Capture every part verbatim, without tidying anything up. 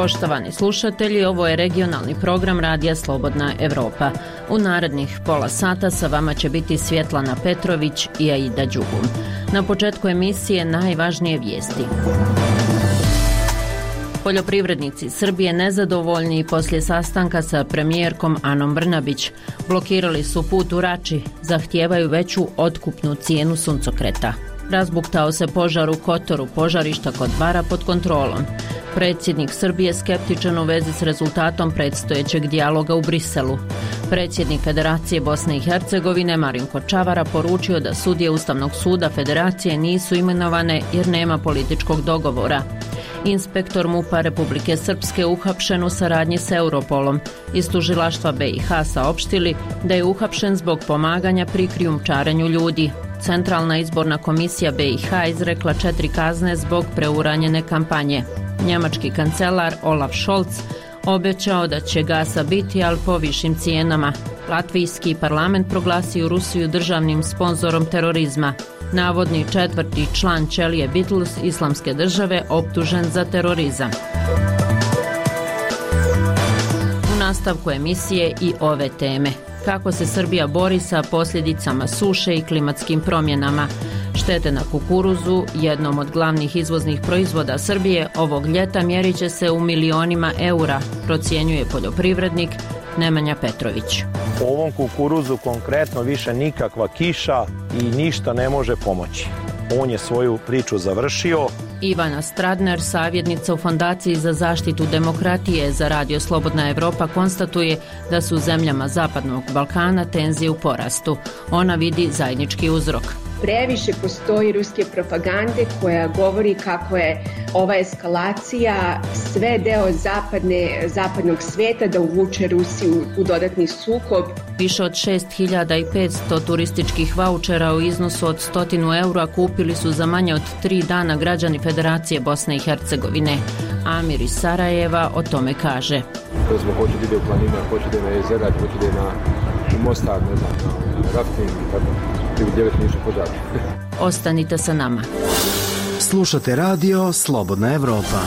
Poštovani slušatelji, ovo je regionalni program Radija Slobodna Evropa. U narednih pola sata sa vama će biti Svjetlana Petrović i Aida Đugum. Na početku emisije najvažnije vijesti. Poljoprivrednici Srbije nezadovoljni poslije sastanka sa premijerkom Anom Brnabić. Blokirali su put u Rači, zahtijevaju veću otkupnu cijenu suncokreta. Razbuktao se požar u Kotoru, požarišta kod Bara pod kontrolom. Predsjednik Srbije skeptičan u vezi s rezultatom predstojećeg dijaloga u Briselu. Predsjednik Federacije Bosne i Hercegovine Marinko Čavara poručio da sudije Ustavnog suda Federacije nisu imenovane jer nema političkog dogovora. Inspektor MUP-a Republike Srpske uhapšen u saradnji s Europolom. Iz tužilaštva B i H saopštili da je uhapšen zbog pomaganja pri krijumčarenju ljudi. Centralna izborna komisija B i H izrekla četiri kazne zbog preuranjene kampanje. Njemački kancelar Olaf Scholz obećao da će gasa biti, ali po višim cijenama. Latvijski parlament proglasio Rusiju državnim sponzorom terorizma. Navodni četvrti član ćelije Beatles Islamske države optužen za terorizam. U nastavku emisije i ove teme. Kako se Srbija bori sa posljedicama suše i klimatskim promjenama. Štete na kukuruzu, jednom od glavnih izvoznih proizvoda Srbije, ovog ljeta mjerit će se u milionima eura, procjenjuje poljoprivrednik Nemanja Petrović. Ovom kukuruzu konkretno više nikakva kiša i ništa ne može pomoći. On je svoju priču završio. Ivana Stradner, savjetnica u Fondaciji za zaštitu demokratije za Radio Slobodna Evropa, konstatuje da su u zemljama Zapadnog Balkana tenzije u porastu. Ona vidi zajednički uzrok. Previše postoji ruske propagande koja govori kako je ova eskalacija sve deo zapadne, zapadnog svijeta da uvuče Rusiju u dodatni sukob. Više od šest hiljada petsto turističkih vaučera u iznosu od stotinu eura kupili su za manje od tri dana građani Federacije Bosne i Hercegovine. Amir iz Sarajeva o tome kaže. Recimo, hoće da ide u planina, hoće da ide na jezera, hoće da ide na Mostar, ne znam, na rafting i tako. Ostanite sa nama. Slušate radio Slobodna Evropa.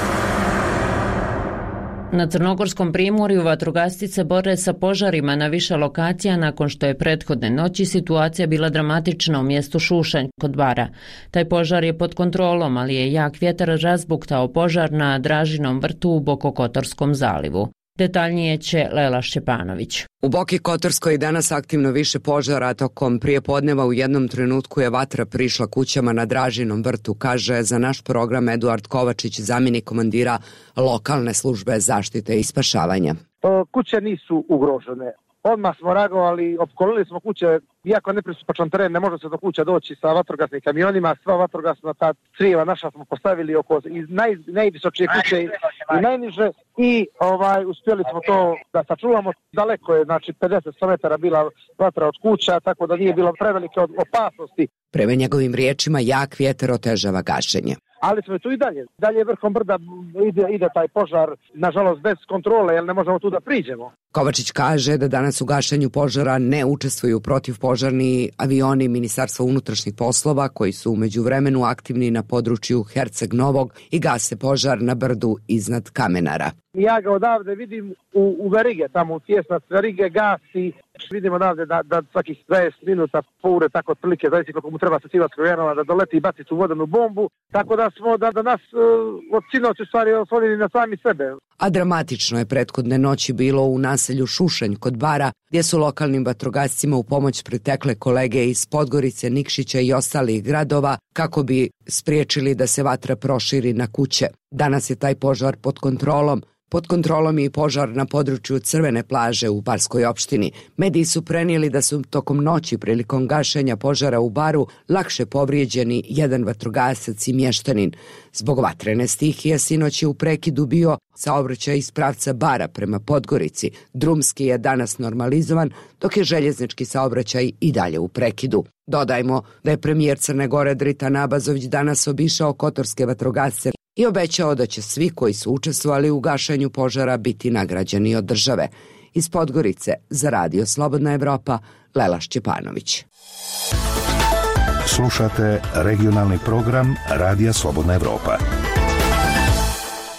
Na Crnogorskom primorju vatrogasci se bore sa požarima na više lokacija nakon što je prethodne noći situacija bila dramatična u mjestu Šušanj kod Bara. Taj požar je pod kontrolom, ali je jak vjetar razbuktao požar na Dražinom vrtu u Bokokotorskom zalivu. Detaljnije će Lela Šćepanović. U Boki Kotorskoj danas aktivno više požara, tokom prijepodneva u jednom trenutku je vatra prišla kućama na Dražinom vrtu, kaže za naš program Eduard Kovačić, zamjenik komandira lokalne službe zaštite i spašavanja. Kuće nisu ugrožene. Odmah smo reagovali, opkolili smo kuće, iako nepristupačan teren, ne može se do kuća doći sa vatrogasnim kamionima, sva vatrogasna ta crijeva naša smo postavili oko iz naj, najvisočije kuće i, i najniže i ovaj uspjeli smo to da sačuvamo. Daleko je, znači pedeset metara bila vatra od kuća, tako da nije bilo prevelike opasnosti. Prema njegovim riječima, jak vjetar otežava gašenje. Ali smo tu i dalje. Dalje vrhom brda ide, ide taj požar, nažalost bez kontrole, jer ne možemo tu da priđemo. Kovačić kaže da danas u gašenju požara ne učestvuju protivpožarni avioni Ministarstva unutrašnjih poslova koji su u međuvremenu aktivni na području Herceg Novog i gase požar na brdu iznad Kamenara. Ja ga odavde vidim u, u verige, tamo u tjesnac verige gasi. Vidimo odavde da, da svakih dvadeset minuta poure, tako otprilike, zavisi koliko mu treba sa Civarskog Janova da doleti i baci tu vodenu bombu. Tako da smo da, da nas uh, od sinoć u stvari oslonili na sami sebe. A dramatično je prethodne noći bilo u naselju Šušanj kod Bara, gdje su lokalnim vatrogascima u pomoć pritekle kolege iz Podgorice, Nikšića i ostalih gradova kako bi spriječili da se vatra proširi na kuće. Danas je taj požar pod kontrolom. Pod kontrolom je i požar na području Crvene plaže u Barskoj opštini. Mediji su prenijeli da su tokom noći prilikom gašenja požara u Baru lakše povrijeđeni jedan vatrogasac i mještanin. Zbog vatrene stihije sinoć je u prekidu bio saobraćaj iz pravca Bara prema Podgorici. Drumski je danas normalizovan, dok je željeznički saobraćaj i dalje u prekidu. Dodajmo da je premijer Crne Gore Dritan Abazović danas obišao kotorske vatrogasce i obećao da će svi koji su učestvovali u gašenju požara biti nagrađeni od države. Iz Podgorice za Radio Slobodna Evropa, Lela Šćepanović. Slušate regionalni program Radija Slobodna Evropa.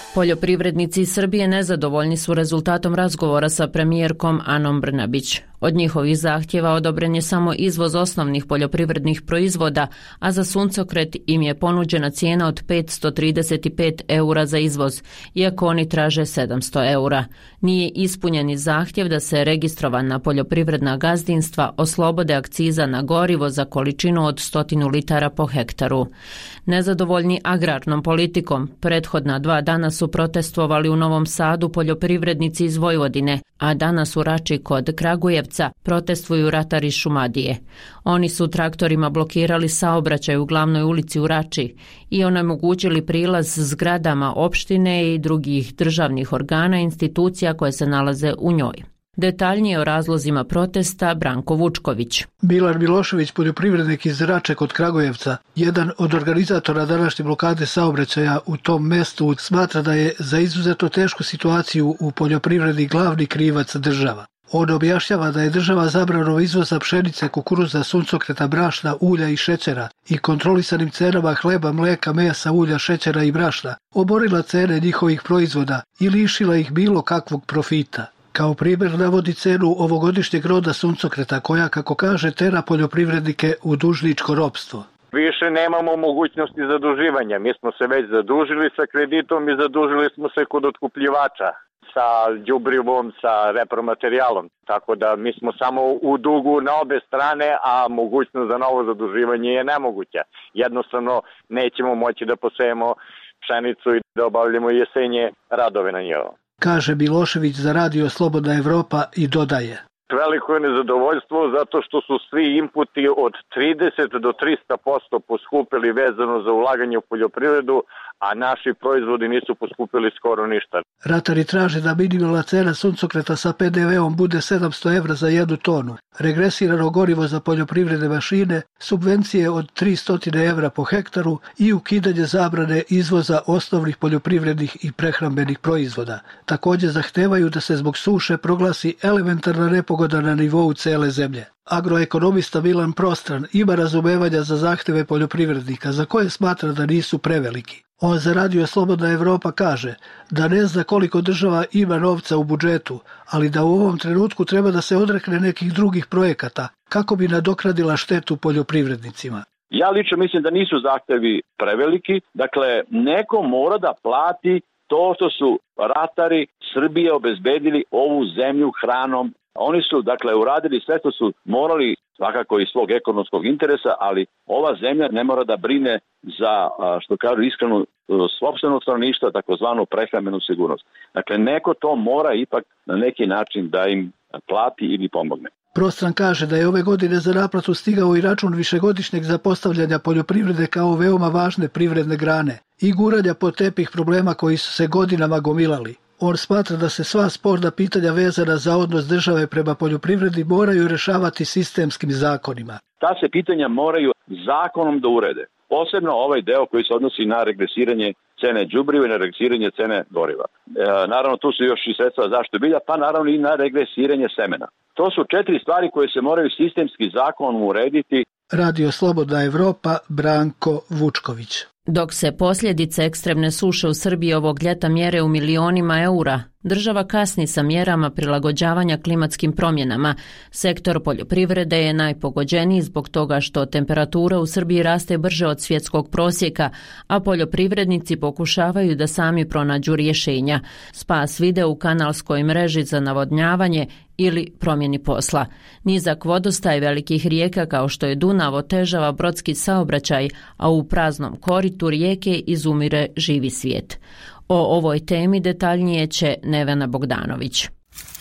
Poljoprivrednici iz Srbije nezadovoljni su rezultatom razgovora sa premijerkom Anom Brnabić. Od njihovih zahtjeva odobren je samo izvoz osnovnih poljoprivrednih proizvoda, a za suncokret im je ponuđena cijena od petsto trideset pet eura za izvoz, iako oni traže sedamsto eura. Nije ispunjeni zahtjev da se registrovana poljoprivredna gazdinstva oslobode akciza na gorivo za količinu od stotinu litara po hektaru. Nezadovoljni agrarnom politikom, prethodna dva dana su protestovali u Novom Sadu poljoprivrednici iz Vojvodine, a danas u Rači kod Kragujevca protestuju ratari Šumadije. Oni su traktorima blokirali saobraćaj u glavnoj ulici u Rači i onemogućili prilaz zgradama opštine i drugih državnih organa i institucija koje se nalaze u njoj. Detaljnije o razlozima protesta Branko Vučković. Milan Milošević, poljoprivrednik iz Rače kod Kragujevca, jedan od organizatora današnje blokade saobraćaja u tom mestu, smatra da je za izuzetno tešku situaciju u poljoprivredi glavni krivac država. On objašnjava da je država zabranom izvoza pšenice, kukuruza, suncokreta, brašna, ulja i šećera i kontrolisanim cenama hleba, mlijeka, mesa, ulja, šećera i brašna oborila cene njihovih proizvoda i lišila ih bilo kakvog profita. Kao primjer navodi cenu ovogodišnjeg roda suncokreta koja, kako kaže, tera poljoprivrednike u dužničko ropstvo. Više nemamo mogućnosti zaduživanja. Mi smo se već zadužili sa kreditom i zadužili smo se kod otkupljivača sa đubrivom, sa repromaterijalom. Tako da mi smo samo u dugu na obe strane, a mogućnost za novo zaduživanje je nemoguća. Jednostavno nećemo moći da posejemo pšenicu i da obavljamo jesenje radove na njoj. Kaže Milošević za Radio Slobodna Evropa i dodaje. Veliko je nezadovoljstvo zato što su svi inputi od trideset do trista posto poskupili vezano za ulaganje u poljoprivredu, a naši proizvodi nisu poskupili skoro ništa. Ratari traže da minimalna cena suncokreta sa pe de veom bude sedamsto evra za jednu tonu, regresirano gorivo za poljoprivredne mašine, subvencije od tristo evra po hektaru i ukidanje zabrane izvoza osnovnih poljoprivrednih i prehrambenih proizvoda. Također zahtevaju da se zbog suše proglasi elementarna nepogoda na nivou cele zemlje. Agroekonomista Milan Prostran ima razumevanja za zahteve poljoprivrednika, za koje smatra da nisu preveliki. On za Radio Slobodna Evropa kaže da ne zna koliko država ima novca u budžetu, ali da u ovom trenutku treba da se odrekne nekih drugih projekata kako bi nadoknadila štetu poljoprivrednicima. Ja lično mislim da nisu zahtevi preveliki, dakle neko mora da plati to što su ratari Srbije obezbedili ovu zemlju hranom. Oni su, dakle, uradili sve što su morali, svakako iz svog ekonomskog interesa, ali ova zemlja ne mora da brine za, što kažu iskreno, sopstvenog stanovništva, takozvanu prehrambenu sigurnost. Dakle, neko to mora ipak na neki način da im plati ili pomogne. Prostran kaže da je ove godine za naplatu stigao i račun višegodišnjeg zapostavljanja poljoprivrede kao veoma važne privredne grane i guranja pod tepih problema koji su se godinama gomilali. On smatra da se sva sporna pitanja vezana za odnos države prema poljoprivredi moraju rešavati sistemskim zakonima. Ta se pitanja moraju zakonom da urede. Posebno ovaj deo koji se odnosi na regresiranje cene đubriva i na regresiranje cene goriva. E, naravno, tu su još i sredstva za zaštitu bilja, pa naravno i na regresiranje semena. To su četiri stvari koje se moraju sistemski zakonom urediti. Radio Slobodna Evropa, Branko Vučković. Dok se posljedice ekstremne suše u Srbiji ovog ljeta mjere u milionima eura, država kasni sa mjerama prilagođavanja klimatskim promjenama. Sektor poljoprivrede je najpogođeniji zbog toga što temperatura u Srbiji raste brže od svjetskog prosjeka, a poljoprivrednici pokušavaju da sami pronađu rješenja. Spas vide u kanalskoj mreži za navodnjavanje ili promjeni posla. Nizak vodostaj velikih rijeka kao što je Dunav otežava brodski saobraćaj, a u praznom koritu rijeke izumire živi svijet. O ovoj temi detaljnije će Nevena Bogdanović.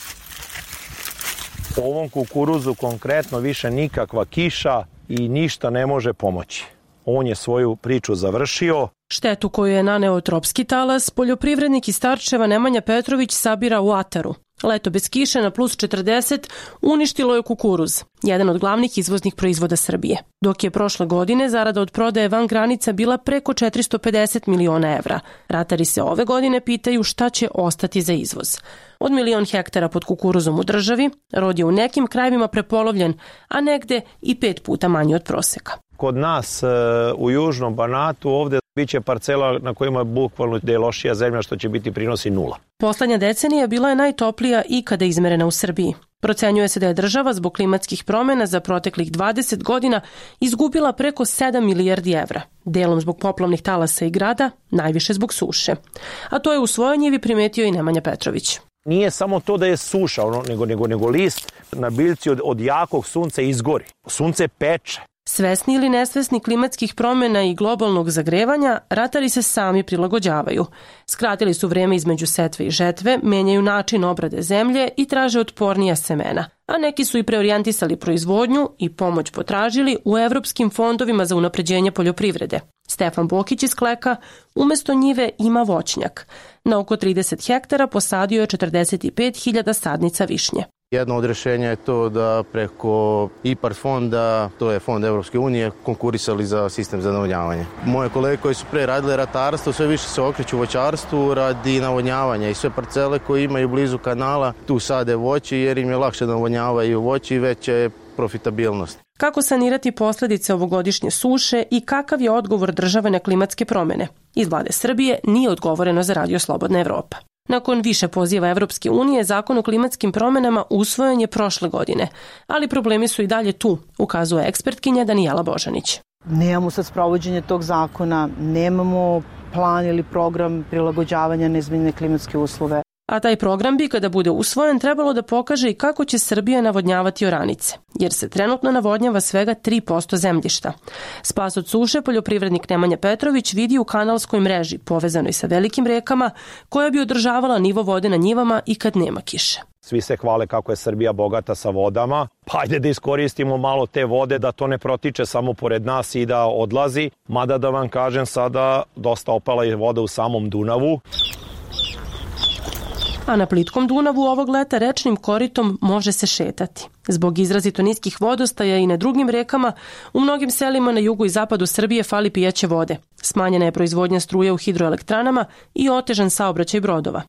Ovom kukuruzu konkretno više nikakva kiša i ništa ne može pomoći. On je svoju priču završio. Štetu koju je naneo tropski talas, poljoprivrednik iz Starčeva Nemanja Petrović sabira u ataru. Leto bez kiše na plus četrdeset uništilo je kukuruz, jedan od glavnih izvoznih proizvoda Srbije. Dok je prošle godine zarada od prodaje van granica bila preko četiristo pedeset miliona evra. Ratari se ove godine pitaju šta će ostati za izvoz. Od milion hektara pod kukuruzom u državi, rod je u nekim krajevima prepolovljen, a negde i pet puta manji od proseka. Kod nas u južnom Banatu ovde biće parcela na kojima je bukvalno gde je lošija zemlja, što će biti prinosi nula. Poslednja decenija bila je najtoplija ikada izmerena u Srbiji. Procenjuje se da je država zbog klimatskih promena za proteklih dvadeset godina izgubila preko sedam milijardi evra, delom zbog poplavnih talasa i grada, najviše zbog suše. A to je u svojoj njivi primetio i Nemanja Petrović. Nije samo to da je suša, ono, nego, nego, nego list na biljci od, od jakog sunca izgori. Sunce peče. Svesni ili nesvesni klimatskih promjena i globalnog zagrevanja, ratari se sami prilagođavaju. Skratili su vreme između setve i žetve, menjaju način obrade zemlje i traže otpornija semena. A neki su i preorijentisali proizvodnju i pomoć potražili u evropskim fondovima za unapređenje poljoprivrede. Stefan Bokić iz Kleka umesto njive ima voćnjak. Na oko trideset hektara posadio je četrdeset pet hiljada sadnica višnje. Jedno od rješenja je to da preko I P A R fonda, to je fond Evropske unije, konkurisali za sistem za navodnjavanje. Moje kolege koji su pre radile ratarstvo sve više se okreću voćarstvu radi navodnjavanja i sve parcele koje imaju blizu kanala tu sade voće jer im je lakše navodnjavaju voće i veća je profitabilnost. Kako sanirati posljedice ovogodišnje suše i kakav je odgovor države na klimatske promjene? Iz vlade Srbije nije odgovoreno za Radio Slobodna Evropa. Nakon više poziva Evropske unije, zakon o klimatskim promjenama usvojen je prošle godine, ali problemi su i dalje tu, ukazuje ekspertkinja Danijela Božanić. Nemamo sad sprovođenje tog zakona, nemamo plan ili program prilagođavanja na izmenjene klimatske uslove. A taj program bi, kada bude usvojen, trebalo da pokaže i kako će Srbija navodnjavati oranice, jer se trenutno navodnjava svega tri posto zemljišta. Spas od suše poljoprivrednik Nemanja Petrović vidi u kanalskoj mreži, povezanoj sa velikim rekama, koja bi održavala nivo vode na njivama i kad nema kiše. Svi se hvale kako je Srbija bogata sa vodama, pa ajde da iskoristimo malo te vode, da to ne protiče samo pored nas i da odlazi. Mada da vam kažem sada, dosta opala je voda u samom Dunavu. A na plitkom Dunavu ovog leta rečnim koritom može se šetati. Zbog izrazito niskih vodostaja i na drugim rekama, u mnogim selima na jugu i zapadu Srbije fali pijaće vode. Smanjena je proizvodnja struje u hidroelektranama i otežan saobraćaj brodova.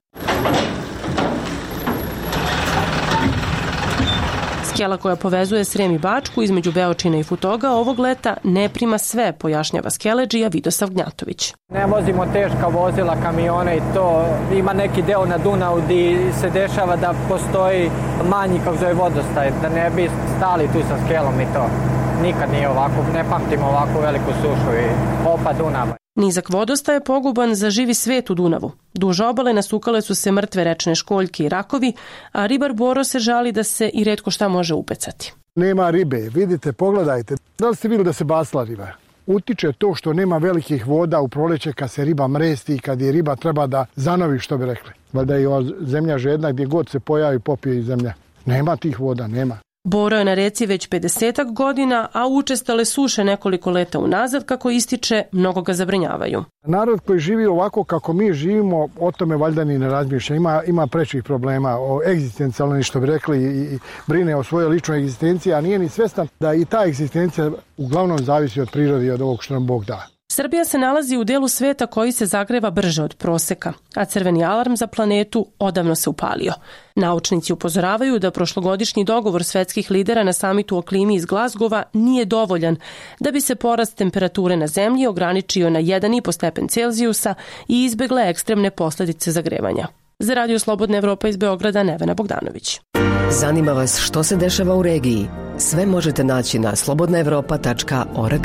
Skela koja povezuje Srem i Bačku između Beočina i Futoga ovog leta ne prima sve, pojašnjava skeledžija Vidosav Gnjatović. Ne vozimo teška vozila, kamione i to. Ima neki deo na Dunavu gdje se dešava da postoji manji kako zove vodostaj, da ne bi stali tu sa skelom i to. Nikad nije ovako, ne pamtimo ovako veliku sušu i opa Dunava. Nizak vodostaj je poguban za živi svet u Dunavu. Duž obale nasukale su se mrtve rečne školjke i rakovi, a ribar Boro se žali da se i retko šta može upecati. Nema ribe, vidite, pogledajte. Da li ste vidjeli da se basla riba? Utiče to što nema velikih voda u proleće kad se riba mresti i kad je riba treba da zanovi, što bi rekli. Valjda je ova zemlja žedna gdje god se pojavi popije i zemlja. Nema tih voda, nema. Boro je na reci već pedesetak godina, a učestale suše nekoliko leta unazad, kako ističe, mnogo ga zabrinjavaju. Narod koji živi ovako kako mi živimo, o tome valjda ni ne razmišlja. Ima, ima prečih problema, o egzistencijalno, što bi rekli, i, i brine o svojoj ličnoj egzistenciji, a nije ni svestan da i ta egzistencija uglavnom zavisi od prirode i od ovog što nam Bog da. Srbija se nalazi u delu sveta koji se zagreva brže od proseka, a crveni alarm za planetu odavno se upalio. Naučnici upozoravaju da prošlogodišnji dogovor svetskih lidera na samitu o klimi iz Glazgova nije dovoljan da bi se porast temperature na zemlji ograničio na jedan i po stepen Celzijusa i izbegle ekstremne posljedice zagrevanja. Za Radio Slobodna Evropa iz Beograda, Nevena Bogdanović. Zanima vas što se dešava u regiji? Sve možete naći na slobodna evropa tačka org.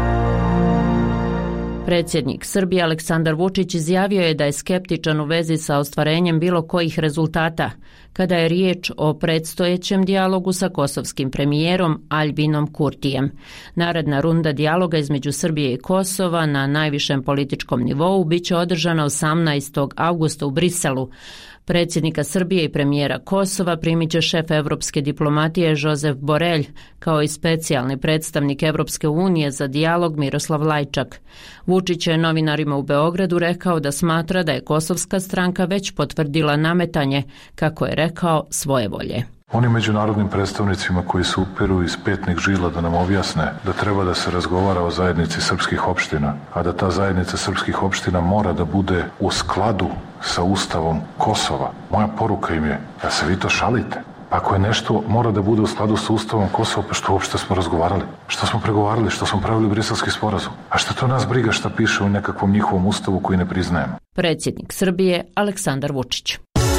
Predsjednik Srbije Aleksandar Vučić izjavio je da je skeptičan u vezi sa ostvarenjem bilo kojih rezultata kada je riječ o predstojećem dijalogu sa kosovskim premijerom Aljbinom Kurtijem. Naredna runda dijaloga između Srbije i Kosova na najvišem političkom nivou biće održana osamnaestog avgusta u Briselu. Predsjednika Srbije i premijera Kosova primit će šef evropske diplomatije Josep Borelj, kao i specijalni predstavnik Evropske unije za dijalog Miroslav Lajčak. Vučić je novinarima u Beogradu rekao da smatra da je kosovska stranka već potvrdila nametanje, kako je rekao, svoje volje. Onim međunarodnim predstavnicima koji se uperu iz petnih žila da nam objasne da treba da se razgovara o zajednici srpskih opština, a da ta zajednica srpskih opština mora da bude u skladu sa Ustavom Kosova. Moja poruka im je, da se vi to šalite. Ako je nešto mora da bude u skladu sa Ustavom Kosova, pa što uopšte smo razgovarali? Što smo pregovarali? Što smo pravili Briselski sporazum? A što to nas briga šta piše u nekakvom njihovom ustavu koji ne priznajemo? Predsjednik Srbije Aleksandar Vučić.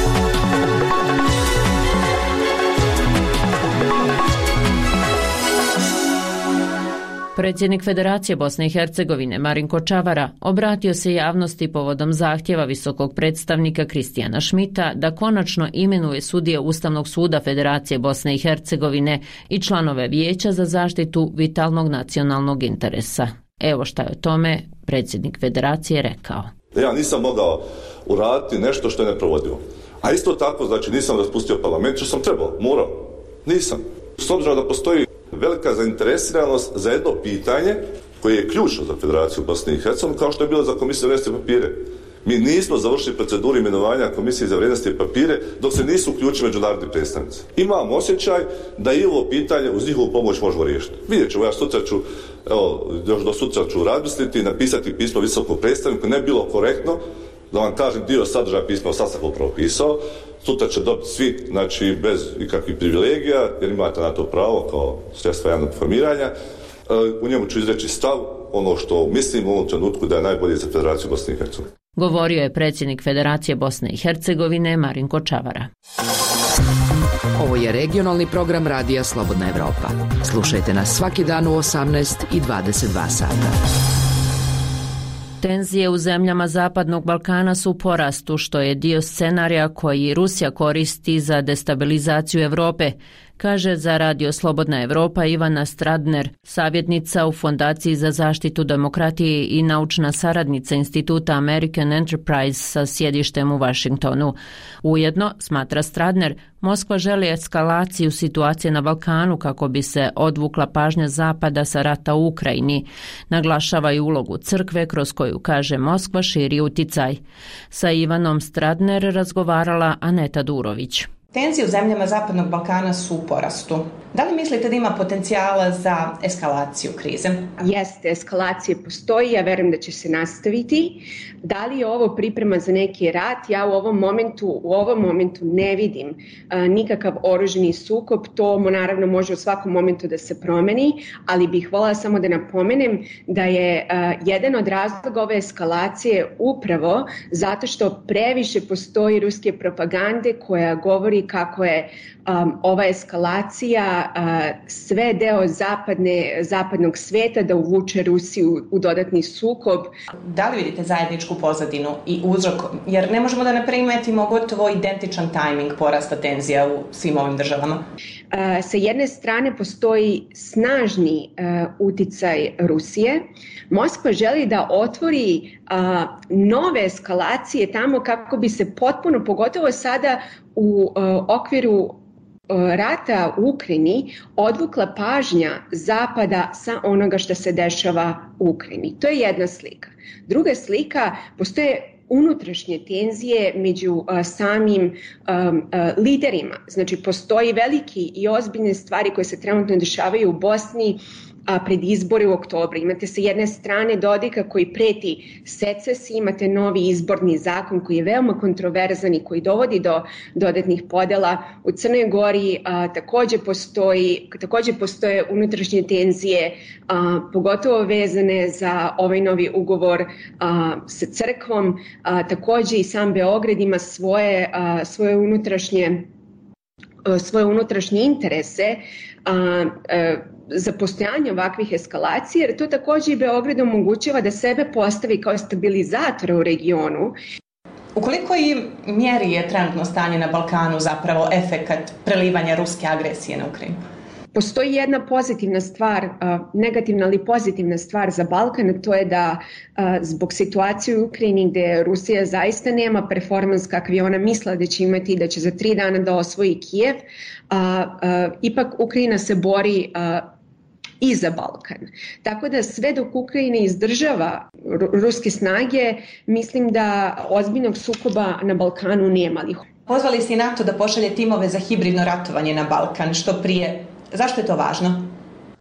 Predsjednik Federacije Bosne i Hercegovine Marinko Čavara obratio se javnosti povodom zahtjeva visokog predstavnika Kristijana Šmita da konačno imenuje sudije Ustavnog suda Federacije Bosne i Hercegovine i članove Vijeća za zaštitu vitalnog nacionalnog interesa. Evo šta je o tome predsjednik Federacije rekao. Ja nisam mogao uraditi nešto što je neprovodivo. A isto tako, znači, nisam raspustio parlament, što sam trebao, morao. Nisam. S obzirom da postoji velika zainteresiranost za jedno pitanje koje je ključno za Federaciju Bosne i Hercegovine, kao što je bilo za Komisiju za vrijednosti i papire. Mi nismo završili proceduru imenovanja Komisije za vrijednosti i papire dok se nisu uključili međunarodni predstavnici. Imam osjećaj da i ovo pitanje uz njihovu pomoć možemo riješiti. Vidjet ćemo, ja sutra ću, evo, još do sutra ću razmisliti i napisati pismo visokog predstavnika, ne bilo korektno, da vam kažem dio sadržaja pisma, sad sam upravo pisao, sutra će dobiti svi, znači bez ikakvih privilegija, jer imate na to pravo kao sredstva javnog informiranja. U njemu ću izreći stav, ono što mislim u ovom trenutku da je najbolje za Federaciju Bosne i Hercegovine. Govorio je predsjednik Federacije Bosne i Hercegovine Marinko Čavara. Ovo je regionalni program Radija Slobodna Evropa. Slušajte nas svaki dan u osamnaest i dvadeset dva sata. Tenzije u zemljama Zapadnog Balkana su u porastu, što je dio scenarija koji Rusija koristi za destabilizaciju Evrope, kaže za Radio Slobodna Evropa Ivana Stradner, savjetnica u Fondaciji za zaštitu demokratije i naučna saradnica Instituta American Enterprise sa sjedištem u Vašingtonu. Ujedno, smatra Stradner, Moskva želi eskalaciju situacije na Balkanu kako bi se odvukla pažnja Zapada sa rata u Ukrajini. Naglašava i ulogu crkve kroz koju, kaže, Moskva širi uticaj. Sa Ivanom Stradner razgovarala Aneta Durović. Tenzije u zemljama Zapadnog Balkana su u porastu. Da li mislite da ima potencijala za eskalaciju krize? Jeste, eskalacije postoji, ja verujem da će se nastaviti. Da li je ovo priprema za neki rat? Ja u ovom momentu, u ovom momentu ne vidim a, nikakav oružani sukob. To naravno može u svakom momentu da se promeni, ali bih voljela samo da napomenem da je a, jedan od razloga ove eskalacije upravo zato što previše postoji ruske propagande koja govori kako je um, ova eskalacija uh, sve deo zapadne, zapadnog sveta da uvuče Rusiju u dodatni sukob. Da li vidite zajedničku pozadinu i uzrok? Jer ne možemo da ne primetimo gotovo identičan tajming porasta tenzija u svim ovim državama. Uh, sa jedne strane postoji snažni uh, uticaj Rusije. Moskva želi da otvori uh, nove eskalacije tamo kako bi se potpuno, pogotovo sada u uh, okviru uh, rata u Ukrajini, odvukla pažnja Zapada sa onoga što se dešava u Ukrajini. To je jedna slika. Druga slika, postoje unutrašnje tenzije među uh, samim um, uh, liderima. Znači, postoji veliki i ozbiljne stvari koje se trenutno dešavaju u Bosni, a pred izbore u oktobru. Imate sa jedne strane Dodika koji preti secesiji, imate novi izborni zakon koji je veoma kontroverzan i koji dovodi do dodatnih podela. U Crnoj Gori a, takođe, postoji, takođe postoje unutrašnje tenzije, a, pogotovo vezane za ovaj novi ugovor a, sa crkvom. A, takođe i sam Beograd ima svoje, a, svoje unutrašnje svoje unutrašnje interese a, a, za postojanje ovakvih eskalacija, jer to takođe i Beograd omogućava da sebe postavi kao stabilizatora u regionu. U kolikoj mjeri je trenutno stanje na Balkanu zapravo efekat prelivanja ruske agresije na Ukrajinu? Postoji jedna pozitivna stvar, negativna ali pozitivna stvar za Balkan, to je da zbog situacije u Ukrajini gde Rusija zaista nema performans kakvi ona misla da će imati, da će za tri dana da osvoji Kijev, a, a, ipak Ukrajina se bori a, i za Balkan. Tako da sve dok Ukrajina izdržava ruske snage, mislim da ozbiljnog sukoba na Balkanu nema. Pozvali si NATO da pošalje timove za hibridno ratovanje na Balkan što prije. Zašto je to važno?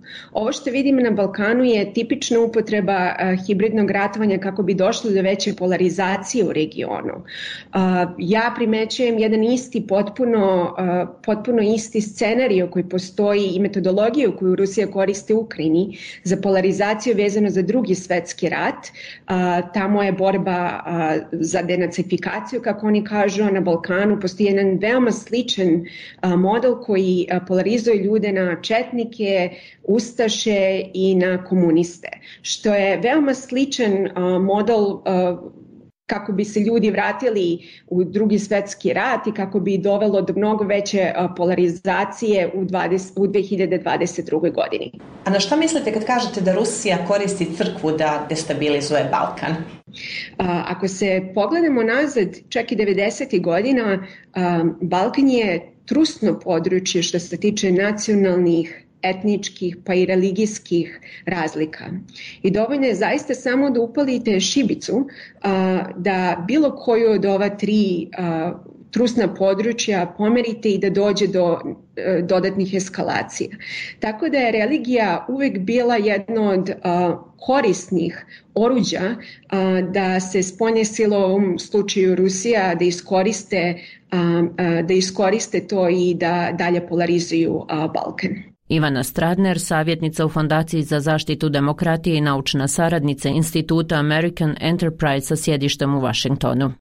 Ovo što vidimo na Balkanu je tipična upotreba a, hibridnog ratovanja kako bi došlo do veće polarizacije u regionu. A, ja primećujem jedan isti, potpuno, a, potpuno isti scenario koji postoji i metodologiju koju Rusija koriste u Ukrajini za polarizaciju vezano za drugi svetski rat. A, tamo je borba a, za denacifikaciju, kako oni kažu, a na Balkanu postoji jedan veoma sličan a, model koji a, polarizuje ljude na četnike, ustaše i na komuniste, što je veoma sličan uh, model uh, kako bi se ljudi vratili u drugi svetski rat i kako bi dovelo do mnogo veće uh, polarizacije u, dvadeset, u dve hiljade dvadeset druge. godini. A na što mislite kad kažete da Rusija koristi crkvu da destabilizuje Balkan? Uh, ako se pogledamo nazad, čak i devedesetih godina, uh, Balkan je trusno područje što se tiče nacionalnih, etničkih pa i religijskih razlika. I dovoljno je zaista samo da upalite šibicu a, da bilo koju od ova tri a, trusna područja pomerite i da dođe do a, dodatnih eskalacija. Tako da je religija uvek bila jedno od a, korisnih oruđa a, da se spoljne sile, u ovom slučaju Rusija, da iskoriste, a, a, da iskoriste to i da dalje polarizuju a, Balkan. Ivana Stradner, savjetnica u Fondaciji za zaštitu demokratije i naučna saradnica Instituta American Enterprise sa sjedištem u Vašingtonu.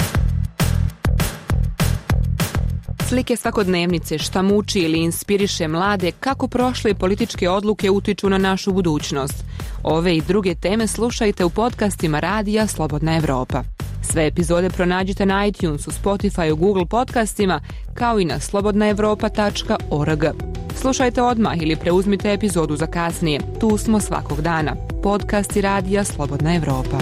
Slike svakodnevnice, šta muči ili inspiriše mlade, kako prošle političke odluke utiču na našu budućnost. Ove i druge teme slušajte u podcastima Radija Slobodna Evropa. Sve epizode pronađite na iTunesu, Spotify, Google podcastima, kao i na slobodna evropa tačka org. Slušajte odmah ili preuzmite epizodu za kasnije. Tu smo svakog dana. Podcasti Radija Slobodna Evropa.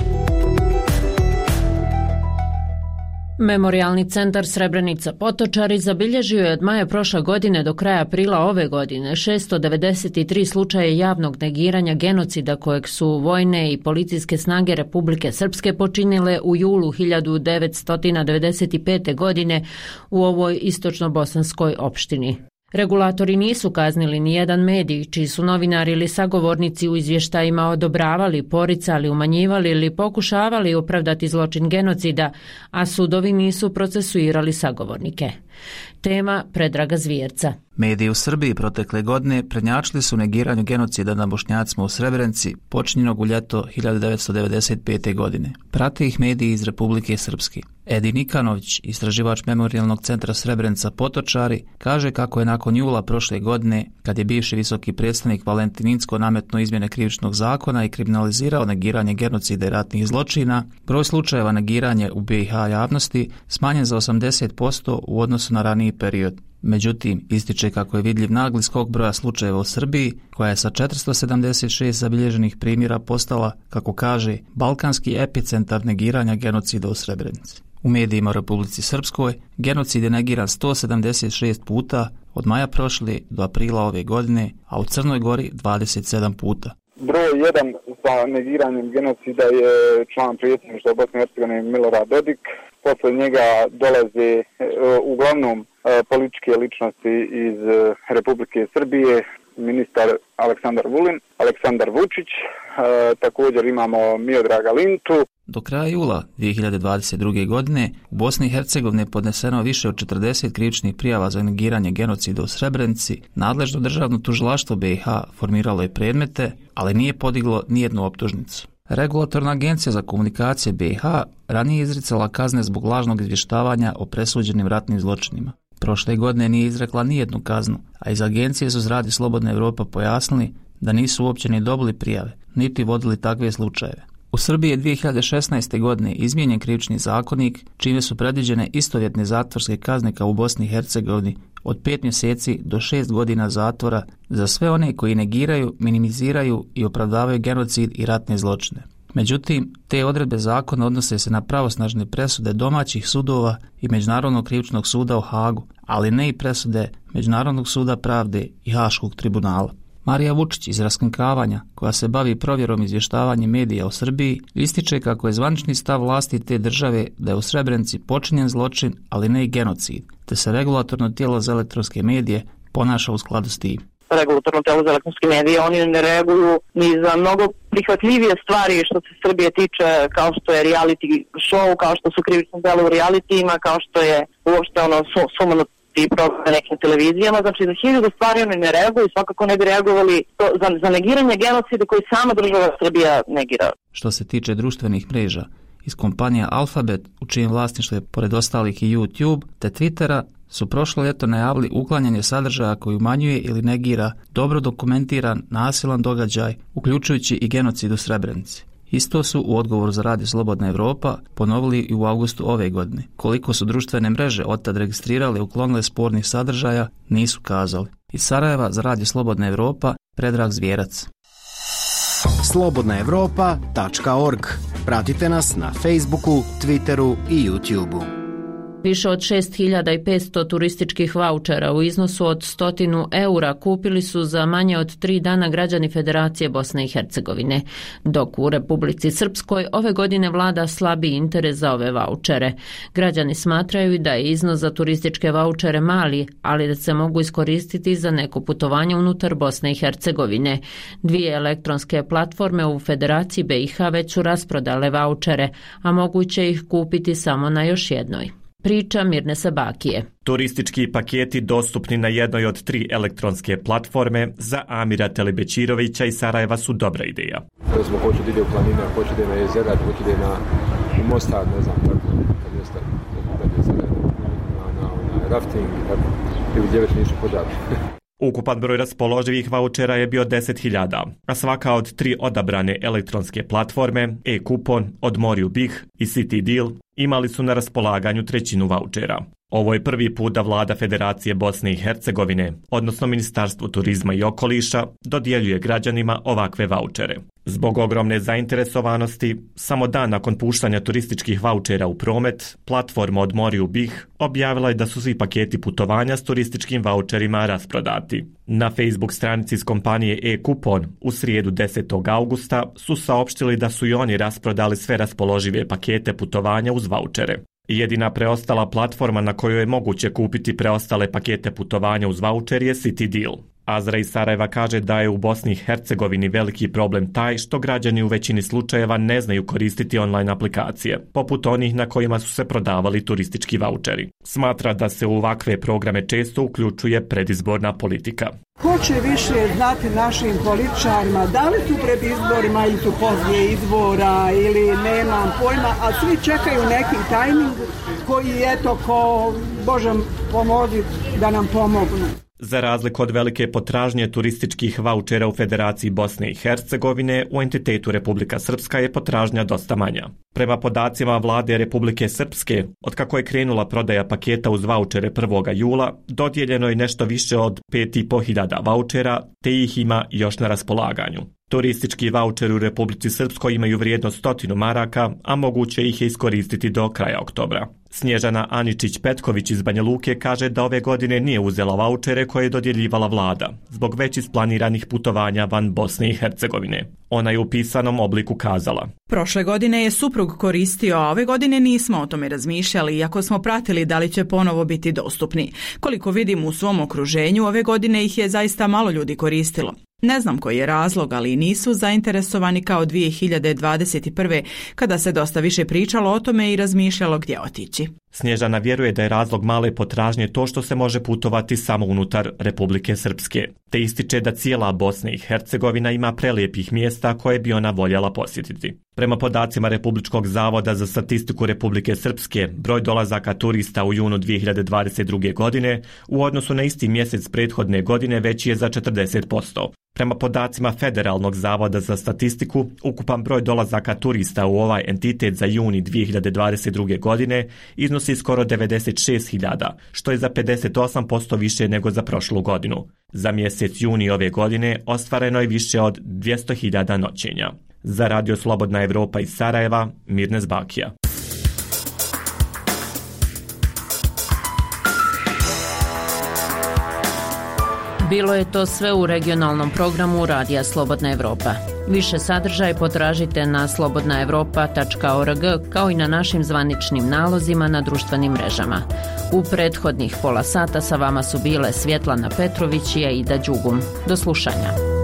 Memorijalni centar Srebrenica Potočari zabilježio je od maja prošle godine do kraja aprila ove godine šesto devedeset tri slučaje javnog negiranja genocida kojeg su vojne i policijske snage Republike Srpske počinile u julu hiljadu devetsto devedeset pete. godine u ovoj istočno-bosanskoj opštini. Regulatori nisu kaznili ni jedan medij, čiji su novinari ili sagovornici u izvještajima odobravali, poricali, umanjivali ili pokušavali opravdati zločin genocida, a sudovi nisu procesuirali sagovornike. Tema Predraga Zvjerca. Mediji u Srbiji protekle godine prednjačili su negiranju genocida na Bošnjacima u Srebrenici, počinjenog u ljeto hiljadu devetsto devedeset pete. godine. Prate ih mediji iz Republike Srpske. Edi Nikanović, istraživač Memorijalnog centra Srebrenica Potočari, kaže kako je nakon jula prošle godine, kad je bivši visoki predstavnik Valentin Incko nametnuo izmjene krivičnog zakona i kriminalizirao negiranje genocida i ratnih zločina, broj slučajeva negiranja u B i H javnosti smanjen za osamdeset posto u odnosu na raniji period. Međutim, ističe kako je vidljiv nagli skok broja slučajeva u Srbiji, koja je sa četiristo sedamdeset šest zabilježenih primjera postala, kako kaže, balkanski epicentar negiranja genocida u Srebrenici. U medijima u Republici Srpskoj genocid je negiran sto sedamdeset šest puta od maja prošle do aprila ove godine, a u Crnoj Gori dvadeset sedam puta. Broj jedan za negiranjem genocida je član predsjedništva Bosne i Hercegovine Milorad Dodik. Posle njega dolaze e, uglavnom e, političke ličnosti iz e, Republike Srbije, ministar Aleksandar Vulin, Aleksandar Vučić, e, također imamo Miodraga Lintu. Do kraja jula dvije hiljade dvadeset druge. godine u Bosni i Hercegovini je podneseno više od četrdeset krivičnih prijava za negiranje genocida u Srebrenici. Nadležno državno tužilaštvo B i H formiralo je predmete, ali nije podiglo nijednu optužnicu. Regulatorna agencija za komunikacije B i H ranije izricala kazne zbog lažnog izvještavanja o presuđenim ratnim zločinima. Prošle godine nije izrekla nijednu kaznu, a iz agencije su Radi Slobodna Evropa pojasnili da nisu uopće ni dobili prijave, niti vodili takve slučajeve. U Srbiji je dvije hiljade šesnaeste. godine izmijenjen krivični zakonik, čime su predviđene istovjetne zatvorske kazne kao u Bosni i Hercegovini od pet mjeseci do šest godina zatvora za sve one koji negiraju, minimiziraju i opravdavaju genocid i ratne zločine. Međutim, te odredbe zakona odnose se na pravosnažne presude domaćih sudova i Međunarodnog krivičnog suda u Hagu, ali ne i presude Međunarodnog suda pravde i Haškog tribunala. Marija Vučić iz Raskrinkavanja, koja se bavi provjerom izvještavanja medija u Srbiji, ističe kako je zvanični stav vlasti te države da je u Srebrenici počinjen zločin, ali ne i genocid, te se regulatorno tijelo za elektronske medije ponaša u skladu s tim. regulatorno telo za elektronske medije, oni ne reaguju ni za mnogo prihvatljivije stvari što se Srbije tiče, kao što je reality show, kao što su krivične dela u realitijima, kao što je uopšte ono sumanut i program na nekim televizijama, znači za hiljadu stvari oni ne reaguju i svakako ne bi reagovali to, za, za negiranje genocida koji sama država Srbija negira. Što se tiče društvenih mreža, iz kompanija Alphabet, u čijem vlasništvu je pored ostalih i YouTube, te Twittera, su prošlo ljeto najavili uklanjanje sadržaja koji umanjuje ili negira dobro dokumentiran nasilan događaj, uključujući i genocid u Srebrenici. Isto su u odgovoru za Radio Slobodna Evropa ponovili i u avgustu ove godine. Koliko su društvene mreže otad registrirale i uklonile spornih sadržaja, nisu kazali. Iz Sarajeva za Radio Slobodna Evropa, Predrag Zvjerac. slobodna evropa tačka org. Pratite nas na Facebooku, Twitteru i YouTubeu. Više od šest hiljada petsto turističkih vaučera u iznosu od stotinu eura kupili su za manje od tri dana građani Federacije Bosne i Hercegovine, dok u Republici Srpskoj ove godine vlada slabiji interes za ove vaučere. Građani smatraju da je iznos za turističke vaučere mali, ali da se mogu iskoristiti za neko putovanje unutar Bosne i Hercegovine. Dvije elektronske platforme u Federaciji B i H već su rasprodale vaučere, a moguće ih kupiti samo na još jednoj. Priča Mirne Sabakije. Turistički paketi dostupni na jednoj od tri elektronske platforme za Amira Telebećirovića iz Sarajeva su dobra ideja. Recimo, hoću da ide u planine, hoću da ide na jezera, hoću da ide na u Mostar, ne znam, tako, kad je ostaje, kad je ostaje na, na, na rafting i tako, ili gdje već nisu podati. Ukupan broj raspoloživih vaučera je bio deset hiljada, a svaka od tri odabrane elektronske platforme, e-kupon, Odmori u Bih i City Deal, imali su na raspolaganju trećinu vaučera. Ovo je prvi put da vlada Federacije Bosne i Hercegovine, odnosno Ministarstvo turizma i okoliša, dodjeljuje građanima ovakve vaučere. Zbog ogromne zainteresovanosti, samo dan nakon puštanja turističkih vaučera u promet, platforma Odmori u Bih objavila je da su svi paketi putovanja s turističkim vaučerima rasprodati. Na Facebook stranici iz kompanije e-kupon u srijedu desetog augusta su saopštili da su i oni rasprodali sve raspoložive pakete putovanja uz vaučere. Jedina preostala platforma na kojoj je moguće kupiti preostale pakete putovanja uz vaučer je City Deal. Azra iz Sarajeva kaže da je u Bosni i Hercegovini veliki problem taj što građani u većini slučajeva ne znaju koristiti online aplikacije, poput onih na kojima su se prodavali turistički vaučeri. Smatra da se u ovakve programe često uključuje predizborna politika. Ko će više znati našim političarima, da li su pred izborima ili su poslije izbora ili nemam pojma, a svi čekaju neki tajming koji eto ko Bože pomozi da nam pomognu. Za razliku od velike potražnje turističkih vaučera u Federaciji Bosne i Hercegovine, u entitetu Republika Srpska je potražnja dosta manja. Prema podacima vlade Republike Srpske, otkako je krenula prodaja paketa uz vaučere prvog jula, dodijeljeno je nešto više od pet i po hiljada vaučera, te ih ima još na raspolaganju. Turistički vaučeri u Republici Srpskoj imaju vrijednost stotinu maraka, a moguće ih je iskoristiti do kraja oktobra. Snježana Aničić-Petković iz Banja Luke kaže da ove godine nije uzela vaučere koje je dodjeljivala vlada, zbog već isplaniranih putovanja van Bosne i Hercegovine. Ona je u pisanom obliku kazala: Prošle godine je suprug koristio, a ove godine nismo o tome razmišljali, iako smo pratili da li će ponovo biti dostupni. Koliko vidim u svom okruženju, ove godine ih je zaista malo ljudi koristilo. Ne znam koji je razlog, ali nisu zainteresovani kao dvije hiljade dvadeset prve. kada se dosta više pričalo o tome i razmišljalo gdje otići. Snježana vjeruje da je razlog male potražnje to što se može putovati samo unutar Republike Srpske, te ističe da cijela Bosna i Hercegovina ima prelijepih mjesta koje bi ona voljela posjetiti. Prema podacima Republičkog zavoda za statistiku Republike Srpske, broj dolazaka turista u junu dvije hiljade dvadeset druge. godine u odnosu na isti mjesec prethodne godine veći je za četrdeset posto. Prema podacima Federalnog zavoda za statistiku, ukupan broj dolazaka turista u ovaj entitet za juni dvije hiljade dvadeset druge. godine iznosi skoro devedeset šest hiljada, što je za pedeset osam posto više nego za prošlu godinu. Za mjesec juni ove godine ostvareno je više od dvjesto hiljada noćenja. Za Radio Slobodna Evropa iz Sarajeva, Mirne Zbakija. Bilo je to sve u regionalnom programu Radija Slobodna Evropa. Više sadržaj potražite na slobodna evropa tačka org kao i na našim zvaničnim nalozima na društvenim mrežama. U prethodnih pola sata sa vama su bile Svjetlana Petrović i Aida Đugum. Do slušanja.